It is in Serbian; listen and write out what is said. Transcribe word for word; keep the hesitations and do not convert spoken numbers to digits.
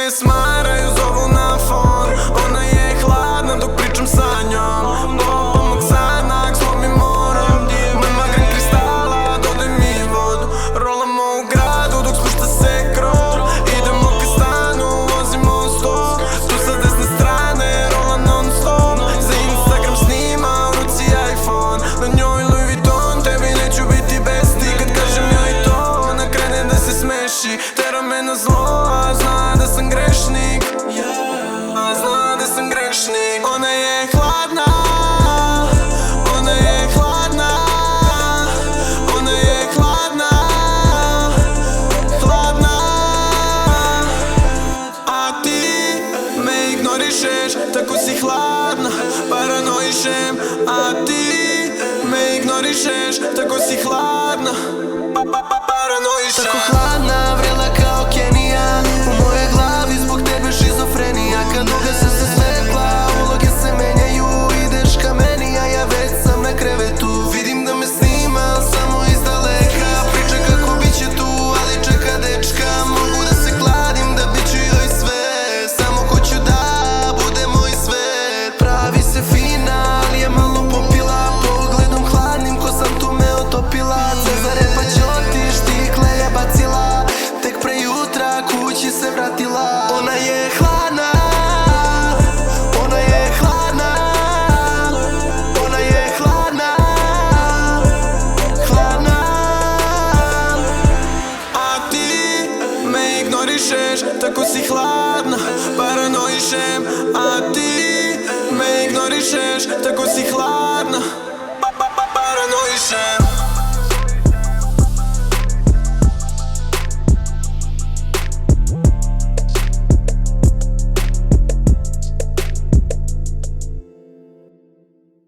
me smaraju, zovu na fon. Ona je hladna dok pričam sa njom. Pomak sanak, slomim morom. Nema gran kristala, dodaj mi vodu. Rolamo u gradu dok spušta se krov. Idemo ka stanu, vozimo sto. Tu sa desne strane, rola non stop. Za Instagram snima, u ruci iPhone. Na njoj Louis Vuitton, tebi neću biti besni. Kad kažem joj to, ona krene da se smeši. Tera me na zlo, a zna da sam grešnik. A zna da sam grešnik. Ona je hladna, ona je hladna, ona je hladna, hladna. A ti me ignorišeš, tako si hladna. Paranoišem, a ti me ignorišeš, tako si hladna. Paranoišem. Tako hladna, vrela kao Kenija. U mojoj glavi zbog tebe šizofrenija. Kad ugase se svetla, uloge se menjaju. Ideš ka meni, a ja već sam na krevetu. Vidim da me snima, samo iz daleka. Priča kako biće tu, ali čeka dečka. Mogu da se kladim, da biću joj sve. Samo hoću da bude moj svet. Pravi se fina, ali je malo popila. Pogledom hladnim, ko sam tu me otopila. Cezare pa ćotiš, tikle je bacila. Tek pre jutra kući se vratila. Ona je hladna, ona je hladna, ona je hladna, hladna. A ti me ignorišeš, tako si hladna. Paranoišem, a ti me ignorišeš, tako si hladna. Paranoišem.